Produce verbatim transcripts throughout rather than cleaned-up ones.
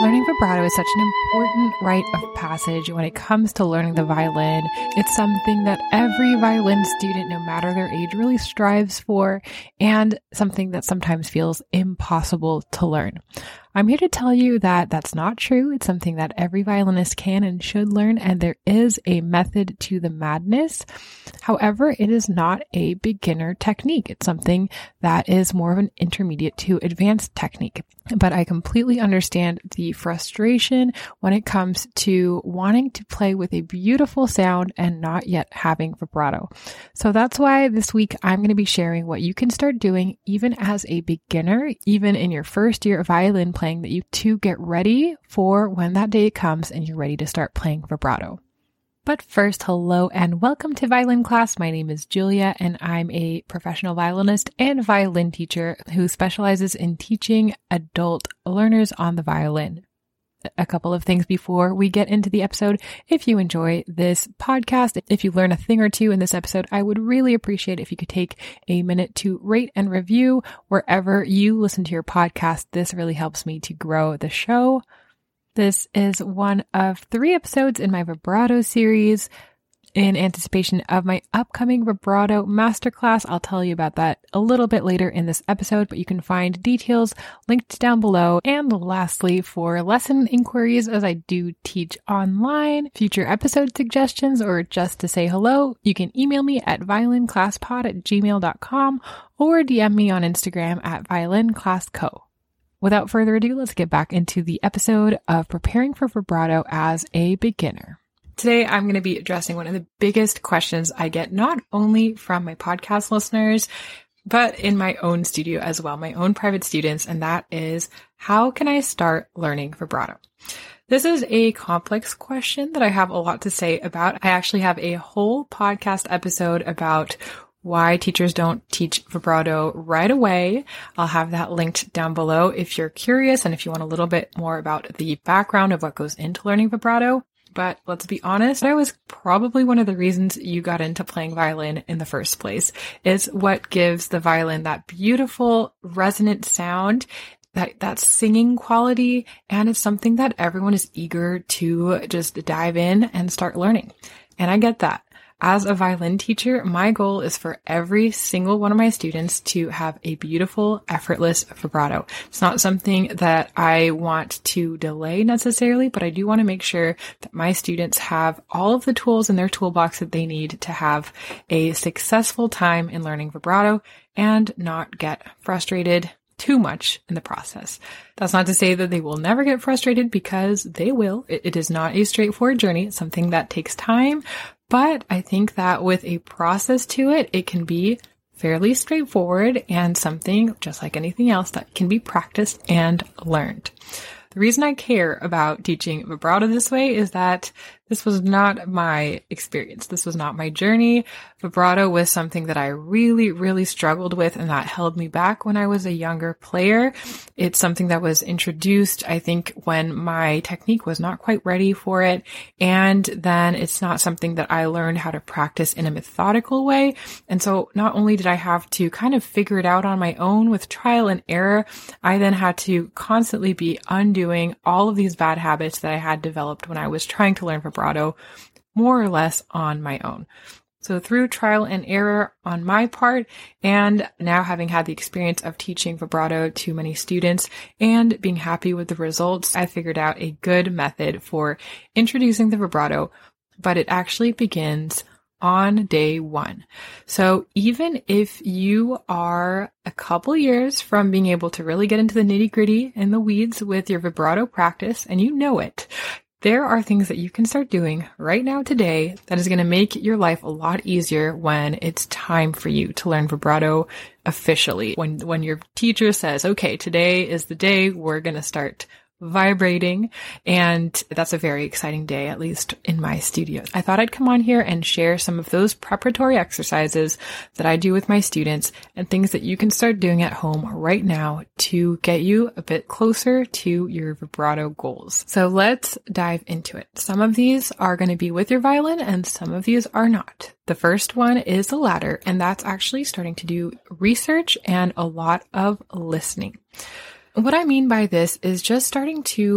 Learning vibrato is such an important rite of passage when it comes to learning the violin. It's something that every violin student, no matter their age, really strives for, and something that sometimes feels impossible to learn. I'm here to tell you that that's not true. It's something that every violinist can and should learn, and there is a method to the madness. However, it is not a beginner technique. It's something that is more of an intermediate to advanced technique. But I completely understand the frustration when it comes to wanting to play with a beautiful sound and not yet having vibrato. So that's why this week I'm going to be sharing what you can start doing even as a beginner, even in your first year of violin playing, that you to get ready for when that day comes and you're ready to start playing vibrato. But first, hello and welcome to Violin Class. My name is Julia and I'm a professional violinist and violin teacher who specializes in teaching adult learners on the violin. A couple of things before we get into the episode. If you enjoy this podcast, if you learn a thing or two in this episode, I would really appreciate if you could take a minute to rate and review wherever you listen to your podcast. This really helps me to grow the show. This is one of three episodes in my vibrato series in anticipation of my upcoming vibrato masterclass. I'll tell you about that a little bit later in this episode, but you can find details linked down below. And lastly, for lesson inquiries, as I do teach online, future episode suggestions, or just to say hello, you can email me at violinclasspod at gmail dot com or D M me on Instagram at violinclassco. Without further ado, let's get back into the episode of preparing for vibrato as a beginner. Today, I'm going to be addressing one of the biggest questions I get, not only from my podcast listeners, but in my own studio as well, my own private students, and that is, how can I start learning vibrato? This is a complex question that I have a lot to say about. I actually have a whole podcast episode about why teachers don't teach vibrato right away. I'll have that linked down below if you're curious and if you want a little bit more about the background of what goes into learning vibrato. But let's be honest, that was probably one of the reasons you got into playing violin in the first place. It's what gives the violin that beautiful resonant sound, that, that singing quality, and it's something that everyone is eager to just dive in and start learning. And I get that. As a violin teacher, my goal is for every single one of my students to have a beautiful, effortless vibrato. It's not something that I want to delay necessarily, but I do want to make sure that my students have all of the tools in their toolbox that they need to have a successful time in learning vibrato and not get frustrated too much in the process. That's not to say that they will never get frustrated, because they will. It, it is not a straightforward journey. It's something that takes time. But I think that with a process to it, it can be fairly straightforward and something just like anything else that can be practiced and learned. The reason I care about teaching vibrato this way is that this was not my experience. This was not my journey. Vibrato was something that I really, really struggled with, and that held me back when I was a younger player. It's something that was introduced, I think, when my technique was not quite ready for it. And then it's not something that I learned how to practice in a methodical way. And so not only did I have to kind of figure it out on my own with trial and error, I then had to constantly be undoing all of these bad habits that I had developed when I was trying to learn vibrato. Vibrato more or less on my own. So through trial and error on my part, and now having had the experience of teaching vibrato to many students and being happy with the results, I figured out a good method for introducing the vibrato, but it actually begins on day one. So even if you are a couple years from being able to really get into the nitty-gritty and the weeds with your vibrato practice, and you know it, there are things that you can start doing right now today that is going to make your life a lot easier when it's time for you to learn vibrato officially. When when your teacher says, okay, today is the day we're going to start vibrating. And that's a very exciting day, at least in my studio. I thought I'd come on here and share some of those preparatory exercises that I do with my students and things that you can start doing at home right now to get you a bit closer to your vibrato goals. So let's dive into it. Some of these are going to be with your violin and some of these are not. The first one is the latter, and that's actually starting to do research and a lot of listening. What I mean by this is just starting to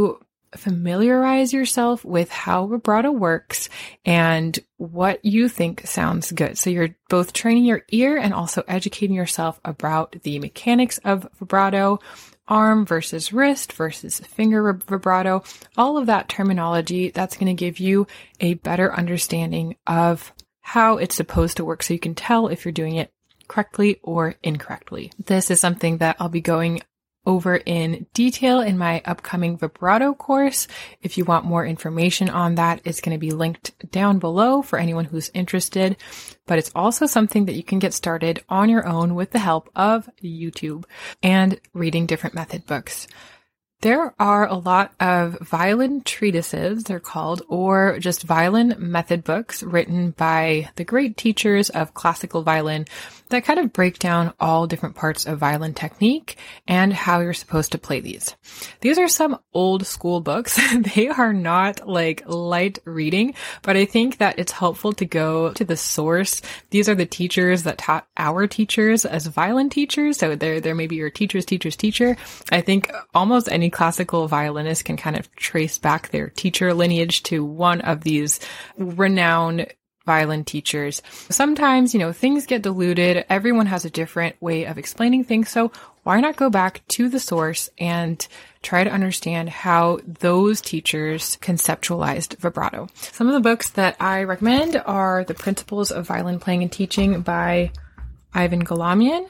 familiarize yourself with how vibrato works and what you think sounds good. So you're both training your ear and also educating yourself about the mechanics of vibrato, arm versus wrist versus finger vibrato, all of that terminology. That's going to give you a better understanding of how it's supposed to work so you can tell if you're doing it correctly or incorrectly. This is something that I'll be going over in detail in my upcoming vibrato course. If you want more information on that, it's going to be linked down below for anyone who's interested. But it's also something that you can get started on your own with the help of YouTube and reading different method books. There are a lot of violin treatises, they're called, or just violin method books written by the great teachers of classical violin that kind of break down all different parts of violin technique and how you're supposed to play these. These are some old school books. They are not like light reading, but I think that it's helpful to go to the source. These are the teachers that taught our teachers as violin teachers. So they're, they're maybe your teacher's teacher's teacher. I think almost any classical violinist can kind of trace back their teacher lineage to one of these renowned violin teachers. Sometimes, you know, things get diluted. Everyone has a different way of explaining things. So why not go back to the source and try to understand how those teachers conceptualized vibrato? Some of the books that I recommend are The Principles of Violin Playing and Teaching by Ivan Galamian,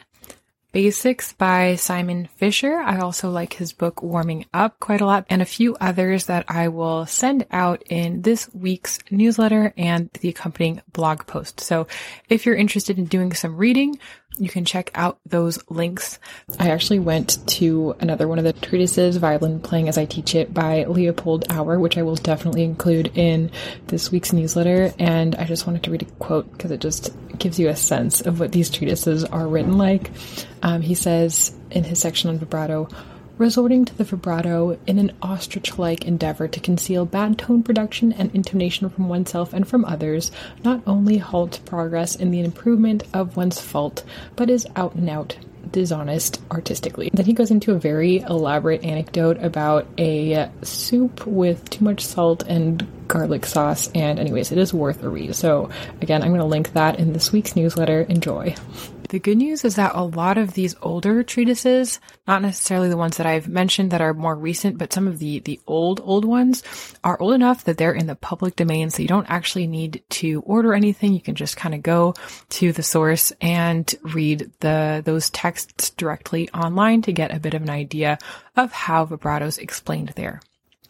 Basics by Simon Fisher. I also like his book Warming Up quite a lot, and a few others that I will send out in this week's newsletter and the accompanying blog post. So if you're interested in doing some reading, you can check out those links. I actually went to another one of the treatises, Violin Playing as I Teach It by Leopold Auer, which I will definitely include in this week's newsletter. And I just wanted to read a quote because it just gives you a sense of what these treatises are written like. Um, he says in his section on vibrato, resorting to the vibrato in an ostrich-like endeavor to conceal bad tone production and intonation from oneself and from others not only halts progress in the improvement of one's fault, but is out and out dishonest artistically. Then he goes into a very elaborate anecdote about a soup with too much salt and garlic sauce, and anyways, it is worth a read. So again, I'm going to link that in this week's newsletter. Enjoy. The good news is that a lot of these older treatises, not necessarily the ones that I've mentioned that are more recent, but some of the, the old, old ones are old enough that they're in the public domain. So you don't actually need to order anything. You can just kind of go to the source and read the, those texts directly online to get a bit of an idea of how vibrato's explained there.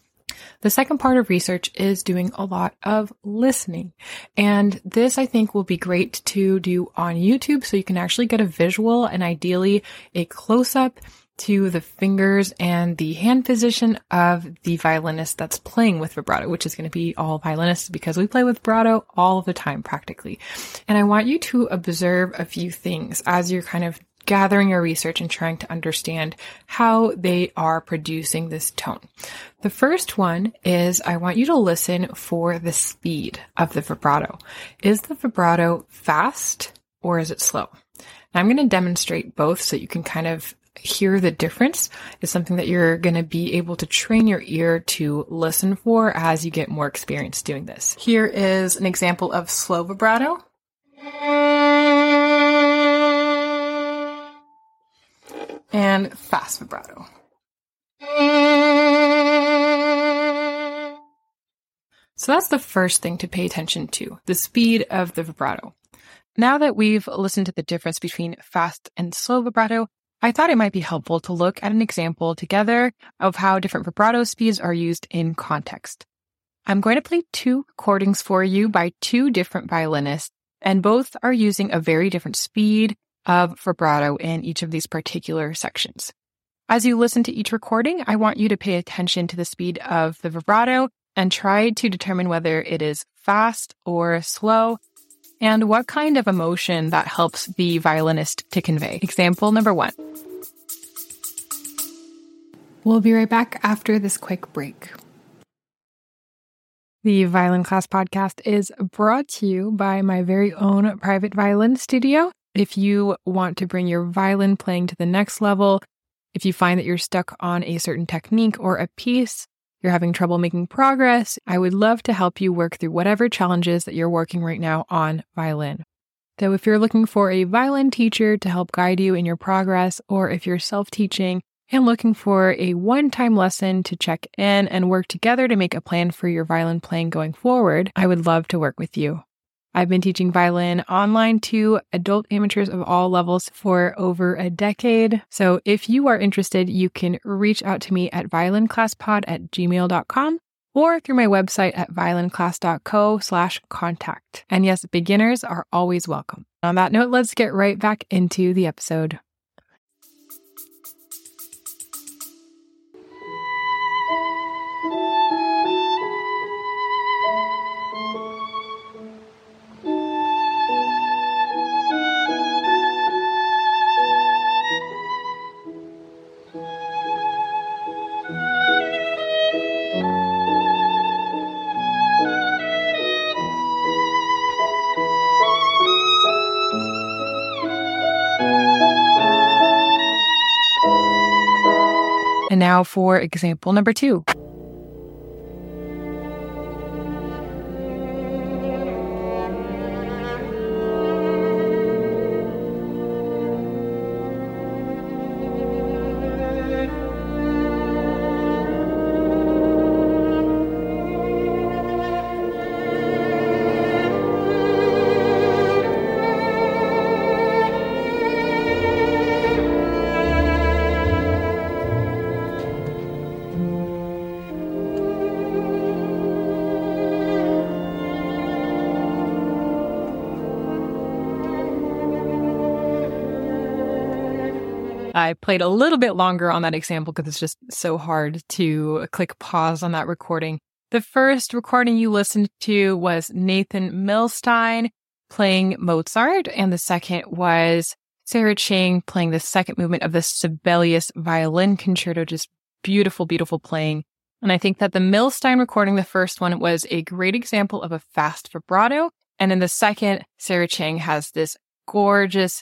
The second part of research is doing a lot of listening. And this, I think, will be great to do on YouTube so you can actually get a visual and ideally a close-up to the fingers and the hand position of the violinist that's playing with vibrato, which is going to be all violinists because we play with vibrato all the time practically. And I want you to observe a few things as you're kind of gathering your research and trying to understand how they are producing this tone. The first one is I want you to listen for the speed of the vibrato. Is the vibrato fast or is it slow? Now I'm going to demonstrate both so you can kind of hear the difference. It's something that you're going to be able to train your ear to listen for as you get more experience doing this. Here is an example of slow vibrato. And fast vibrato. So that's the first thing to pay attention to, the speed of the vibrato. Now that we've listened to the difference between fast and slow vibrato, I thought it might be helpful to look at an example together of how different vibrato speeds are used in context. I'm going to play two recordings for you by two different violinists, and both are using a very different speed of vibrato in each of these particular sections. As you listen to each recording, I want you to pay attention to the speed of the vibrato and try to determine whether it is fast or slow and what kind of emotion that helps the violinist to convey. Example number one. We'll be right back after this quick break. The Violin Class Podcast is brought to you by my very own private violin studio. If you want to bring your violin playing to the next level, if you find that you're stuck on a certain technique or a piece, you're having trouble making progress, I would love to help you work through whatever challenges that you're working right now on violin. So if you're looking for a violin teacher to help guide you in your progress, or if you're self-teaching and looking for a one-time lesson to check in and work together to make a plan for your violin playing going forward, I would love to work with you. I've been teaching violin online to adult amateurs of all levels for over a decade. So if you are interested, you can reach out to me at violinclasspod at gmail dot com or through my website at violinclass.co slash contact. And yes, beginners are always welcome. On that note, let's get right back into the episode. And now for example number two. I played a little bit longer on that example because it's just so hard to click pause on that recording. The first recording you listened to was Nathan Milstein playing Mozart, and the second was Sarah Chang playing the second movement of the Sibelius Violin Concerto. Just beautiful, beautiful playing. And I think that the Milstein recording, the first one, was a great example of a fast vibrato. And in the second, Sarah Chang has this gorgeous,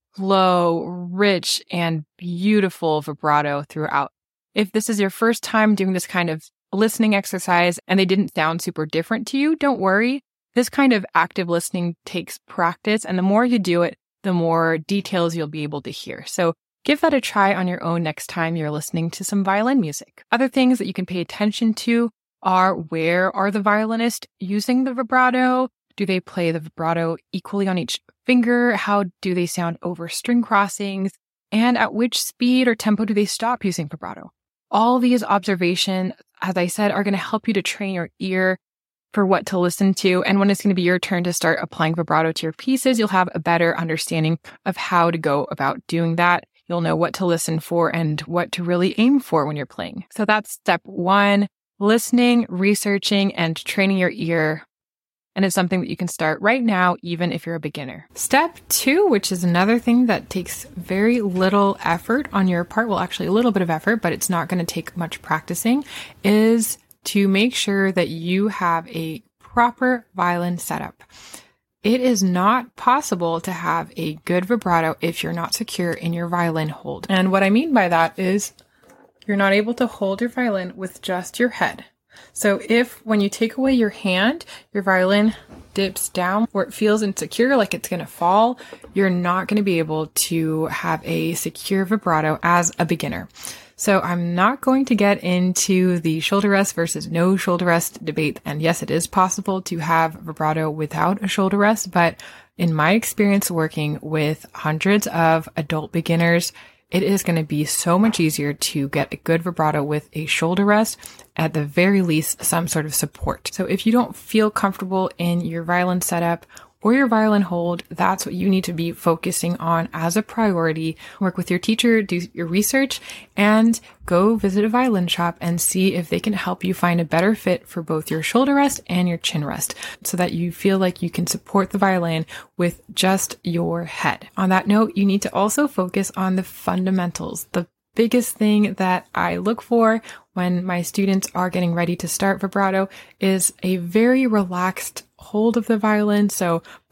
low, rich, and beautiful vibrato throughout. If this is your first time doing this kind of listening exercise and they didn't sound super different to you, don't worry. This kind of active listening takes practice, and the more you do it, the more details you'll be able to hear. So give that a try on your own next time you're listening to some violin music. Other things that you can pay attention to are, where are the violinists using the vibrato? Do they play the vibrato equally on each finger? How do they sound over string crossings? And at which speed or tempo do they stop using vibrato? All these observations, as I said, are going to help you to train your ear for what to listen to. And when it's going to be your turn to start applying vibrato to your pieces, you'll have a better understanding of how to go about doing that. You'll know what to listen for and what to really aim for when you're playing. So that's step one, listening, researching, and training your ear. And it's something that you can start right now, even if you're a beginner. Step two, which is another thing that takes very little effort on your part, well, actually a little bit of effort, but it's not going to take much practicing, is to make sure that you have a proper violin setup. It is not possible to have a good vibrato if you're not secure in your violin hold. And what I mean by that is you're not able to hold your violin with just your head. So if when you take away your hand, your violin dips down or it feels insecure, like it's going to fall, you're not going to be able to have a secure vibrato as a beginner. So I'm not going to get into the shoulder rest versus no shoulder rest debate. And yes, it is possible to have vibrato without a shoulder rest, but in my experience working with hundreds of adult beginners, it is going to be so much easier to get a good vibrato with a shoulder rest, at the very least, some sort of support. So if you don't feel comfortable in your violin setup or your violin hold, that's what you need to be focusing on as a priority. Work with your teacher, do your research, and go visit a violin shop and see if they can help you find a better fit for both your shoulder rest and your chin rest so that you feel like you can support the violin with just your head. On that note, you need to also focus on the fundamentals. The biggest thing that I look for when my students are getting ready to start vibrato is a very relaxed hold of the violin. So of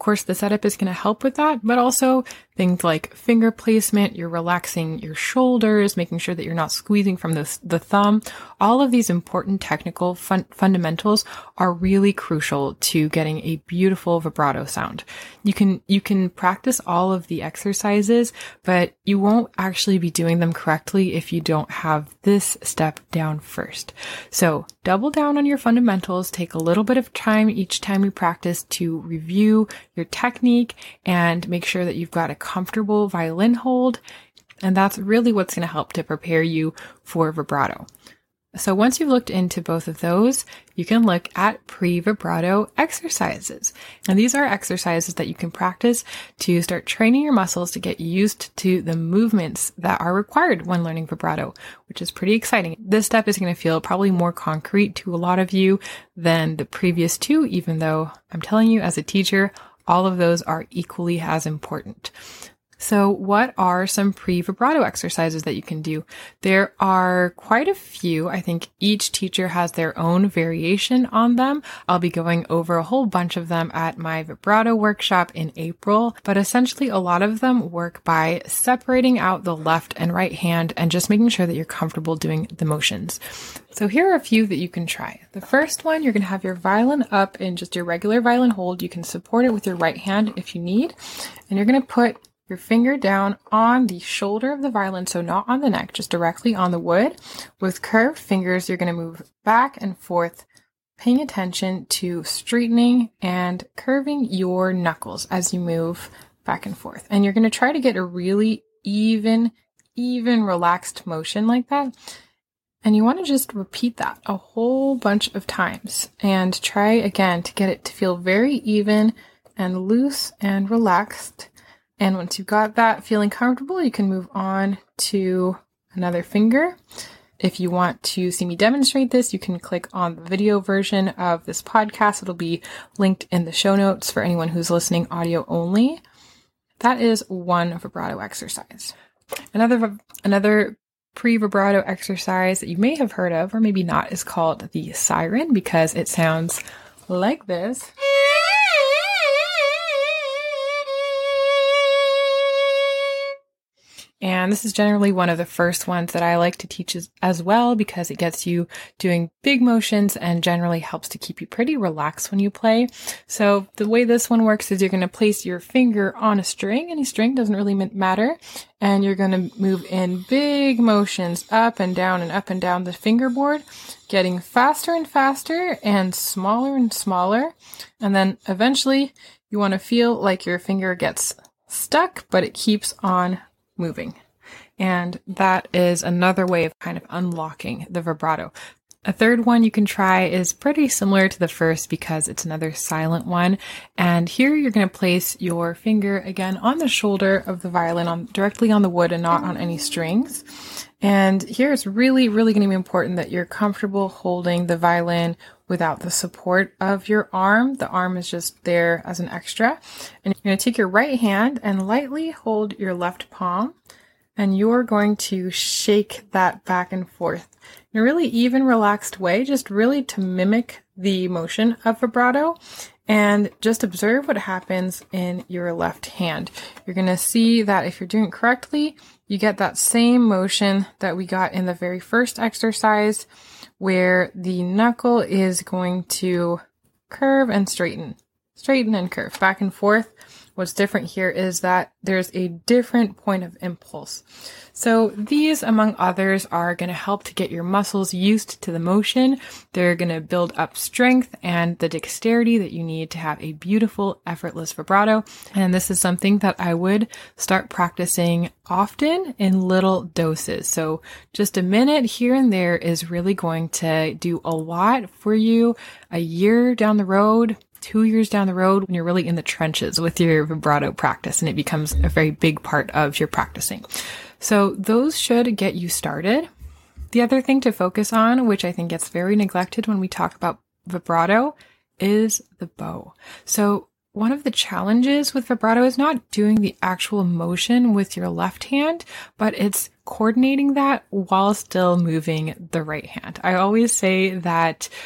course, the setup is going to help with that, but also things like finger placement, you're relaxing your shoulders, making sure that you're not squeezing from the, the thumb. All of these important technical fun- fundamentals are really crucial to getting a beautiful vibrato sound. You can, you can practice all of the exercises, but you won't actually be doing them correctly if you don't have this step down first. So double down on your fundamentals, take a little bit of time each time you practice to review your technique and make sure that you've got a comfortable violin hold. And that's really what's going to help to prepare you for vibrato. So once you've looked into both of those, you can look at pre-vibrato exercises. And these are exercises that you can practice to start training your muscles to get used to the movements that are required when learning vibrato, which is pretty exciting. This step is going to feel probably more concrete to a lot of you than the previous two, even though I'm telling you as a teacher, all of those are equally as important. So what are some pre-vibrato exercises that you can do? There are quite a few. I think each teacher has their own variation on them. I'll be going over a whole bunch of them at my vibrato workshop in April, but essentially a lot of them work by separating out the left and right hand and just making sure that you're comfortable doing the motions. So here are a few that you can try. The first one, you're going to have your violin up in just your regular violin hold. You can support it with your right hand if you need, and you're going to put your finger down on the shoulder of the violin, so not on the neck, just directly on the wood. With curved fingers, you're going to move back and forth, paying attention to straightening and curving your knuckles as you move back and forth. And you're going to try to get a really even, even relaxed motion like that. And you want to just repeat that a whole bunch of times and try again to get it to feel very even and loose and relaxed. And once you've got that feeling comfortable, you can move on to another finger. If you want to see me demonstrate this, you can click on the video version of this podcast. It'll be linked in the show notes for anyone who's listening audio only. That is one vibrato exercise. Another, another pre-vibrato exercise that you may have heard of, or maybe not, is called the siren, because it sounds like this. And this is generally one of the first ones that I like to teach as, as well, because it gets you doing big motions and generally helps to keep you pretty relaxed when you play. So the way this one works is you're going to place your finger on a string. Any string, doesn't really matter. And you're going to move in big motions up and down and up and down the fingerboard, getting faster and faster and smaller and smaller. And then eventually you want to feel like your finger gets stuck, but it keeps on moving. And that is another way of kind of unlocking the vibrato. A third one you can try is pretty similar to the first because it's another silent one. And here you're going to place your finger again on the shoulder of the violin, on directly on the wood and not on any strings. And here it's really, really going to be important that you're comfortable holding the violin without the support of your arm. The arm is just there as an extra. And you're going to take your right hand and lightly hold your left palm. And you're going to shake that back and forth in a really even, relaxed way, just really to mimic the motion of vibrato. And just observe what happens in your left hand. You're going to see that if you're doing it correctly, you get that same motion that we got in the very first exercise, where the knuckle is going to curve and straighten, straighten and curve back and forth. What's different here is that there's a different point of impulse. So these, among others, are going to help to get your muscles used to the motion. They're going to build up strength and the dexterity that you need to have a beautiful, effortless vibrato. And this is something that I would start practicing often in little doses. So just a minute here and there is really going to do a lot for you a year down the road, two years down the road, when you're really in the trenches with your vibrato practice and it becomes a very big part of your practicing. So those should get you started. The other thing to focus on, which I think gets very neglected when we talk about vibrato, is the bow. So one of the challenges with vibrato is not doing the actual motion with your left hand, but it's coordinating that while still moving the right hand. I always say that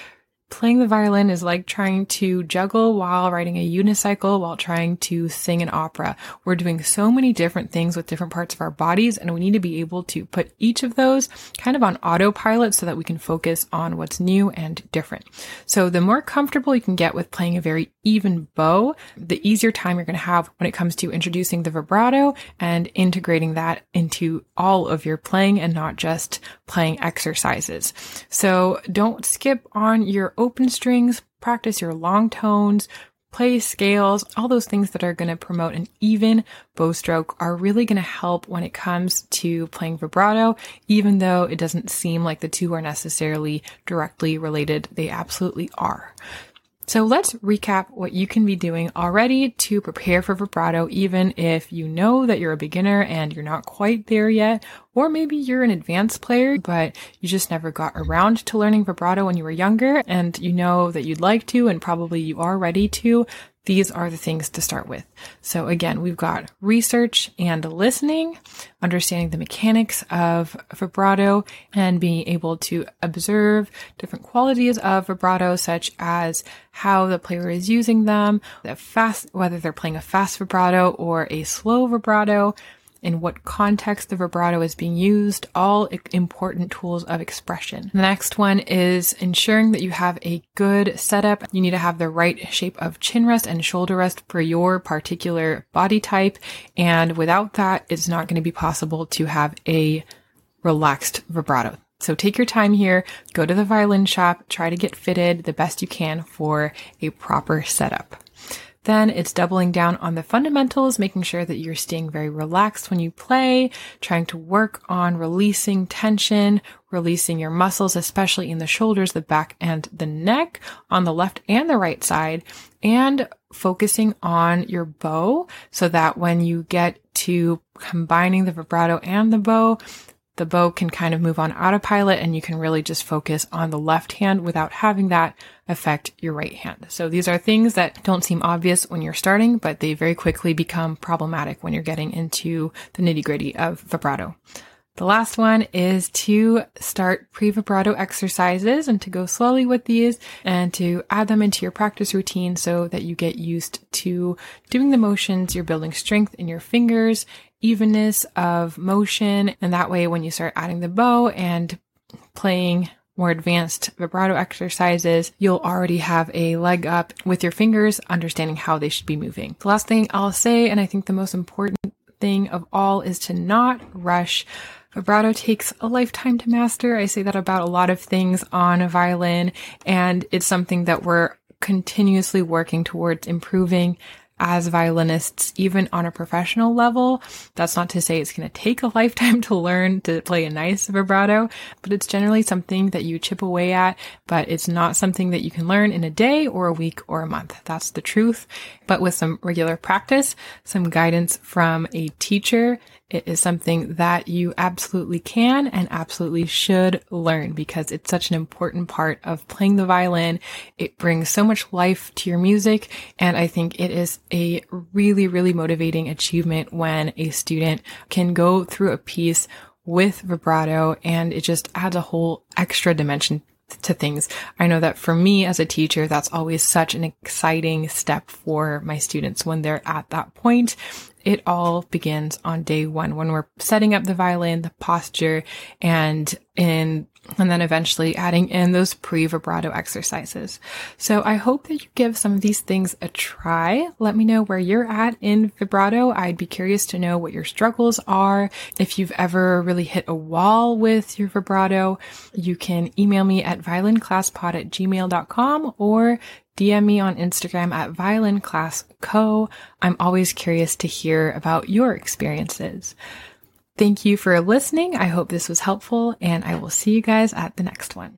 Playing the violin is like trying to juggle while riding a unicycle, while trying to sing an opera. We're doing so many different things with different parts of our bodies, and we need to be able to put each of those kind of on autopilot so that we can focus on what's new and different. So the more comfortable you can get with playing a very even bow, the easier time you're going to have when it comes to introducing the vibrato and integrating that into all of your playing and not just playing exercises. So don't skip on your open strings, practice your long tones, play scales. All those things that are going to promote an even bow stroke are really going to help when it comes to playing vibrato, even though it doesn't seem like the two are necessarily directly related. They absolutely are. So let's recap what you can be doing already to prepare for vibrato, even if you know that you're a beginner and you're not quite there yet, or maybe you're an advanced player, but you just never got around to learning vibrato when you were younger and you know that you'd like to, and probably you are ready to. These are the things to start with. So again, we've got research and listening, understanding the mechanics of vibrato, and being able to observe different qualities of vibrato, such as how the player is using them, the fast, whether they're playing a fast vibrato or a slow vibrato, in what context the vibrato is being used, all important tools of expression. The next one is ensuring that you have a good setup. You need to have the right shape of chin rest and shoulder rest for your particular body type. And without that, it's not going to be possible to have a relaxed vibrato. So take your time here, go to the violin shop, try to get fitted the best you can for a proper setup. Then it's doubling down on the fundamentals, making sure that you're staying very relaxed when you play, trying to work on releasing tension, releasing your muscles, especially in the shoulders, the back, and the neck on the left and the right side, and focusing on your bow so that when you get to combining the vibrato and the bow, the bow can kind of move on autopilot and you can really just focus on the left hand without having that affect your right hand. So these are things that don't seem obvious when you're starting, but they very quickly become problematic when you're getting into the nitty-gritty of vibrato. The last one is to start pre-vibrato exercises and to go slowly with these and to add them into your practice routine so that you get used to doing the motions. You're building strength in your fingers, evenness of motion, and that way when you start adding the bow and playing more advanced vibrato exercises, you'll already have a leg up with your fingers, understanding how they should be moving. The last thing I'll say, and I think the most important thing of all, is to not rush. Vibrato takes a lifetime to master. I say that about a lot of things on a violin, and it's something that we're continuously working towards improving as violinists, even on a professional level. That's not to say it's going to take a lifetime to learn to play a nice vibrato, but it's generally something that you chip away at, but it's not something that you can learn in a day or a week or a month. That's the truth. But with some regular practice, some guidance from a teacher, it is something that you absolutely can and absolutely should learn because it's such an important part of playing the violin. It brings so much life to your music, and I think it is a really, really motivating achievement when a student can go through a piece with vibrato, and it just adds a whole extra dimension to things. I know that for me as a teacher, that's always such an exciting step for my students when they're at that point. It all begins on day one when we're setting up the violin, the posture, and in and then eventually adding in those pre-vibrato exercises. So I hope that you give some of these things a try. Let me know where you're at in vibrato. I'd be curious to know what your struggles are. If you've ever really hit a wall with your vibrato, you can email me at violinclasspod at gmail dot com or D M me on Instagram at violinclassco. I'm always curious to hear about your experiences. Thank you for listening. I hope this was helpful, and I will see you guys at the next one.